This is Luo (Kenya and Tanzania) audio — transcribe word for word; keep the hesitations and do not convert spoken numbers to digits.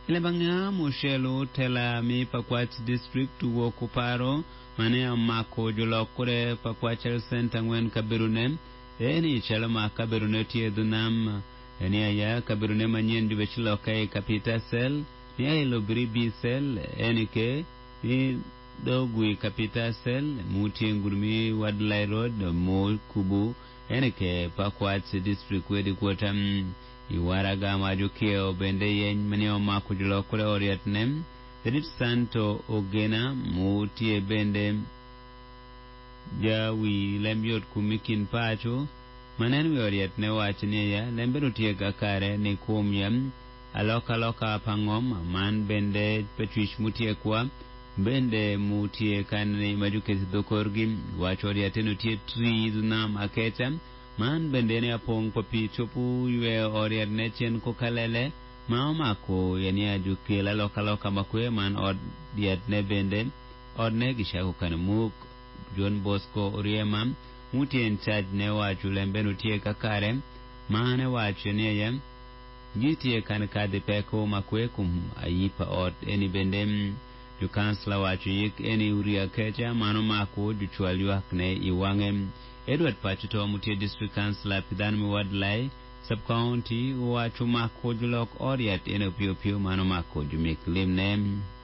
Ilebanga Mushelo Tela Mi Pakwach District Wokuparo Mane Mako Jolokure Pakwachel Center Ngwen Kabirune Eni Chalama Kabirune Tie Dunam Eni Aya Kabirune Manyen Dubechilokai Kapita Cell Ni Lobri B Cell Eni Ke Ni Dogui Kapita Cell Muti Ngurumi Wadlai Road Mo Kubu Eni Ke Pakwach District Wedi Kwotam Iwaraga Majukio Bende Yen Manio Makujula Kure Oriatnem Edit Santo Ogena Mutie Bende Jawi Lembiot Kumikin Pacho Manen Oriatne Wachneya Lemberutie Gakare Nikumyam Aloka Loka Pangom Man Bende Petrish Mutie Kwa Bende Mutie Kanani Majukes Dokorgim Wachoriatenutie Trees Nam Aketam Man bendene apong papi chopu yue oriad nechen ko kalele maoma ko yani ajuke la loka loka makwe man od diat ne bende od ne gisha ko kanamuk John Bosco Oriema muti en charge ne wachu lembenu tie kakare mane wachu ne yem gitie kan kade peko makwe kum ayipa od eni bendem ju kansla wachu yik eni uria kecha mano mako ju chwaluak ne iwangem Edward Pachito Mutie District Councilor Pidanmi Wadlai Sub-County Wachuma Kojulok Oriat Eno Pio Pio Manomako Jumik Lim Name